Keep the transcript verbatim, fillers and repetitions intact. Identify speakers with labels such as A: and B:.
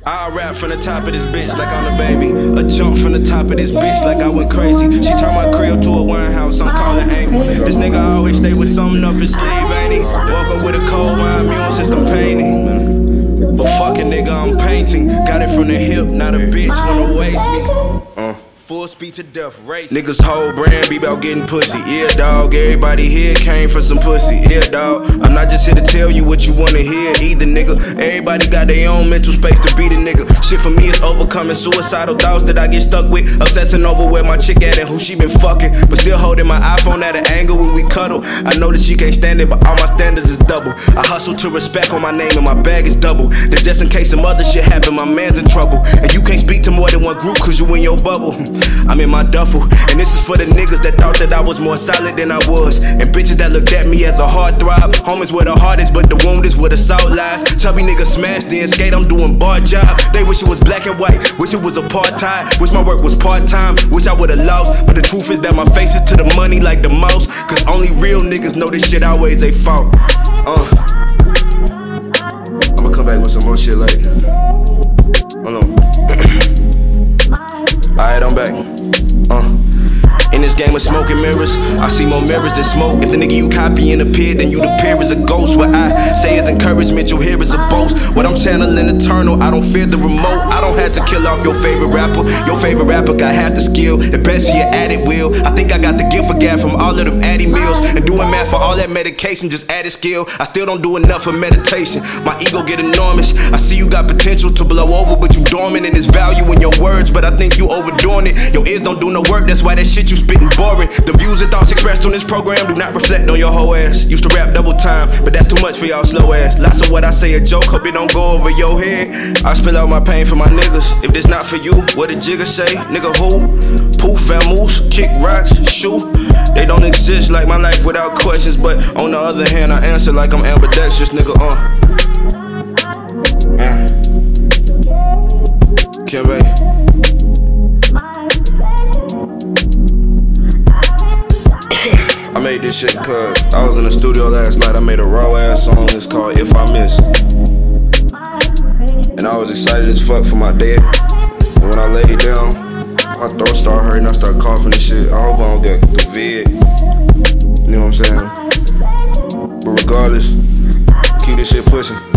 A: I rap from the top of this bitch like I'm the baby. A jump from the top of this bitch like I went crazy. She turned my crib to a wine house, I'm calling Amy. This nigga always stay with something up his sleeve, ain't he? Woke up with a cold wine, immune system painting. But fuck it, nigga, I'm painting. Got it from the hip, not a bitch wanna waste me. Uh. Full speed to death, race. Niggas whole brand be about getting pussy. Yeah, dog, everybody here came for some pussy. Yeah, dog, I'm not just here to tell you what you wanna hear either, nigga. Everybody got their own mental space to be the nigga. Shit for me is overcoming suicidal thoughts that I get stuck with. Obsessing over where my chick at and who she been fucking. But still holding my iPhone at an angle when we cuddle. I know that she can't stand it, but all my standards is double. I hustle to respect on my name and my bag is double. Then just in case some other shit happen, my man's in trouble. And you can't speak to more than one group cause you in your bubble. I'm in my duffel, and this is for the niggas that thought that I was more solid than I was. And bitches that looked at me as a heartthrob. Homies were the hardest, but the wound is where the salt lies. Chubby niggas smashed then skate, I'm doing bar job. They wish it was black and white, wish it was apartheid. Wish my work was part-time, wish I would've lost. But the truth is that my face is to the money like the mouse. Cause only real niggas know this shit always a fault. Uh. I'ma come back with some more shit like. Hold on. Alright, I'm back. Uh. In this game of smoke and mirrors, I see more mirrors than smoke. If the nigga you copying appear, then you the peer is a ghost. What I say is encouragement, you hear is a boast. What I'm channeling eternal, I don't fear the remote. I don't have to kill off your favorite rapper. Your favorite rapper got half the skill. At best he at it will. I think I got the gift for gab from all of them Addy meals. And doing math for all that medication, just added skill. I still don't do enough for meditation. My ego get enormous. I see you got potential to blow over, but you dormant. And there's value in your words, but I think you overdoing it. Your ears don't do no work, that's why that shit you spitting boring. The views and thoughts expressed on this program do not reflect on your whole ass. Used to rap double time, but that's too much for y'all slow ass. Lots of what I say a joke, hope it don't go over your head. I spill out my pain for my niggas. If this not for you, what did Jigga say? Nigga who? Poof, vamoose, kick rocks, shoot. They don't exist like my life without questions. But on the other hand, I answer like I'm ambidextrous, nigga, uh Yeah. Kimbe. I made this shit cause I was in the studio last night. I made a raw ass song, it's called If I Miss. And I was excited as fuck for my day. And when I laid down, my throat started hurting, I started coughing and shit. I hope I don't get the vid. You know what I'm saying? But regardless, keep this shit pushing.